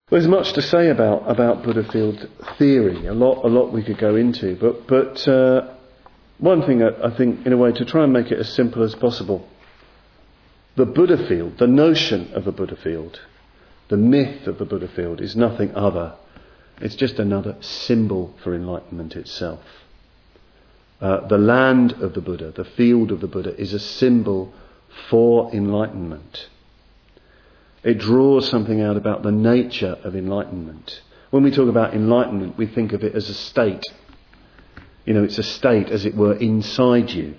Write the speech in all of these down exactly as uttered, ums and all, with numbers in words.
There's much to say about, about Buddha field theory, a lot a lot we could go into, but but uh, one thing I, I think, in a way, to try and make it as simple as possible, the Buddha field, the notion of the Buddha field, the myth of the Buddha field is nothing other, it's just another symbol for enlightenment itself. Uh, the land of the Buddha, the field of the Buddha, is a symbol for enlightenment. It draws something out about the nature of enlightenment. When we talk about enlightenment, we think of it as a state. You know, it's a state, as it were, inside you.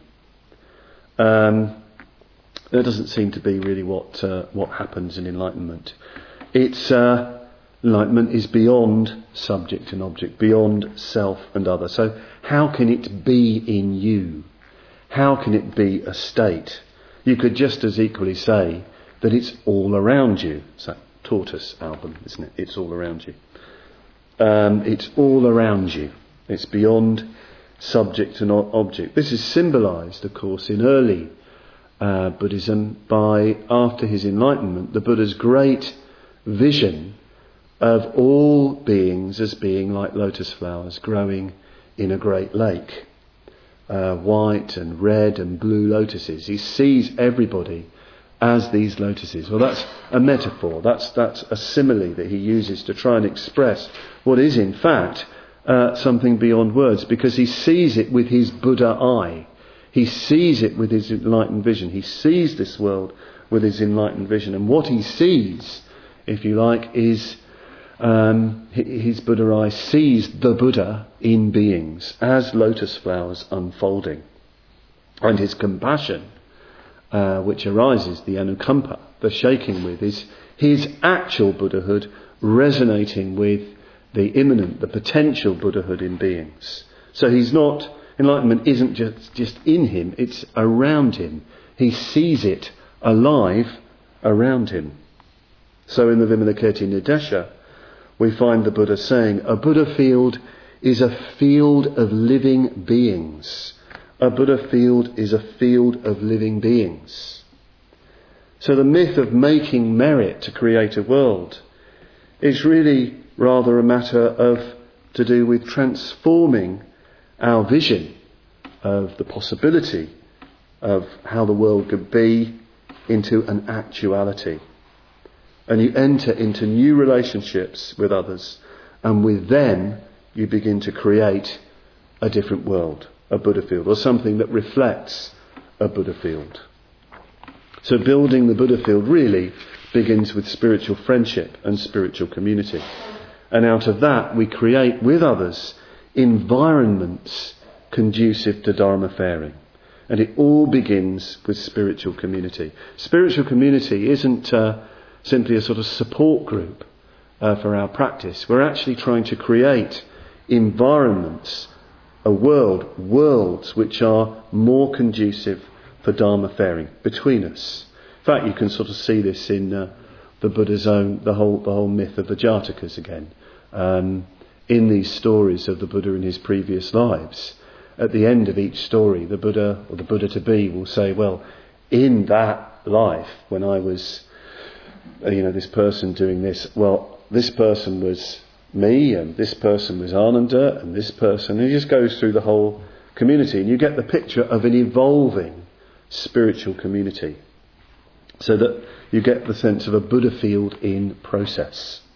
Um, that doesn't seem to be really what uh, what happens in enlightenment. It's uh, enlightenment is beyond subject and object, beyond self and other. So how can it be in you? How can it be a state? You could just as equally say that it's all around you. It's that Tortoise album, isn't it? It's all around you. Um, it's all around you. It's beyond subject and object. This is symbolised, of course, in early uh, Buddhism by, after his enlightenment, the Buddha's great vision of all beings as being like lotus flowers growing in a great lake. Uh, white and red and blue lotuses. He sees everybody as these lotuses. Well, that's a metaphor. That's that's a simile that he uses to try and express what is, in fact, uh, something beyond words, because he sees it with his Buddha eye. He sees it with his enlightened vision. He sees this world with his enlightened vision. And what he sees, if you like, is um, his Buddha eye sees the Buddha in beings as lotus flowers unfolding. And his compassion, Uh, which arises, the anukampa, the shaking with, is his actual Buddhahood resonating with the imminent, the potential Buddhahood in beings. So he's not, enlightenment isn't just, just in him, it's around him. He sees it alive around him. So in the Vimalakirti Nidesha, we find the Buddha saying, a Buddha field is a field of living beings. A Buddha field is a field of living beings. So the myth of making merit to create a world is really rather a matter of to do with transforming our vision of the possibility of how the world could be into an actuality. And you enter into new relationships with others, and with them you begin to create a different world. A Buddha field, or something that reflects a Buddha field. So building the Buddha field really begins with spiritual friendship and spiritual community. And out of that we create with others environments conducive to Dharma faring. And it all begins with spiritual community. Spiritual community isn't uh, simply a sort of support group uh, for our practice. We're actually trying to create environments, a world, worlds which are more conducive for Dharma faring between us. In fact, you can sort of see this in uh, the Buddha's own, the whole the whole myth of the Jatakas again. Um, in these stories of the Buddha in his previous lives, at the end of each story, the Buddha, or the Buddha-to-be, will say, well, in that life, when I was, uh, you know, this person doing this, well, this person was me, and this person was Ananda, and this person, and he just goes through the whole community, and you get the picture of an evolving spiritual community, so that you get the sense of a Buddha field in process.